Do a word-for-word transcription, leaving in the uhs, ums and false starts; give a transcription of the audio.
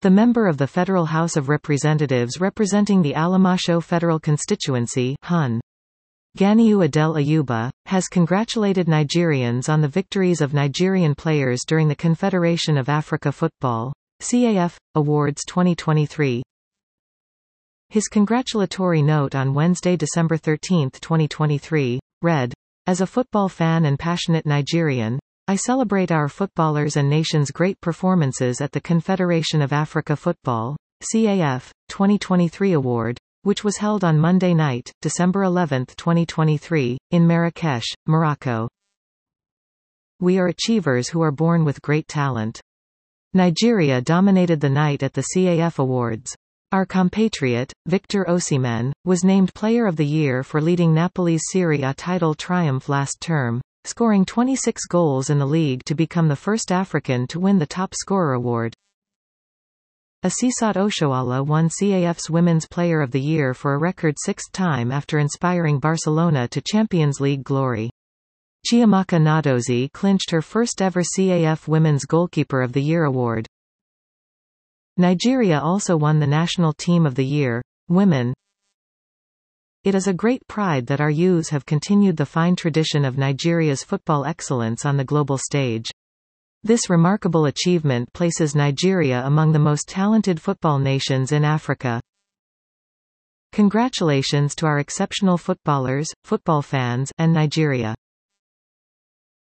The member of the Federal House of Representatives representing the Alamasho Federal Constituency Hun. Ganiu Adel Ayuba, has congratulated Nigerians on the victories of Nigerian players during the Confederation of Africa Football C A F Awards twenty twenty-three. His congratulatory note on Wednesday, December thirteenth, twenty twenty-three, read, "As a football fan and passionate Nigerian, I celebrate our footballers and nation's great performances at the Confederation of Africa Football C A F twenty twenty-three award, which was held on Monday night, December eleventh, twenty twenty-three, in Marrakesh, Morocco. We are achievers who are born with great talent. Nigeria dominated the night at the C A F Awards. Our compatriot, Victor Osimhen, was named Player of the Year for leading Napoli's Serie A title triumph last term, scoring twenty-six goals in the league to become the first African to win the top scorer award. Asisat Oshoala won C A F's Women's Player of the Year for a record sixth time after inspiring Barcelona to Champions League glory. Chiamaka Nnadozie clinched her first ever C A F Women's Goalkeeper of the Year award. Nigeria also won the National Team of the Year, Women. It is a great pride that our youths have continued the fine tradition of Nigeria's football excellence on the global stage. This remarkable achievement places Nigeria among the most talented football nations in Africa. Congratulations to our exceptional footballers, football fans, and Nigeria.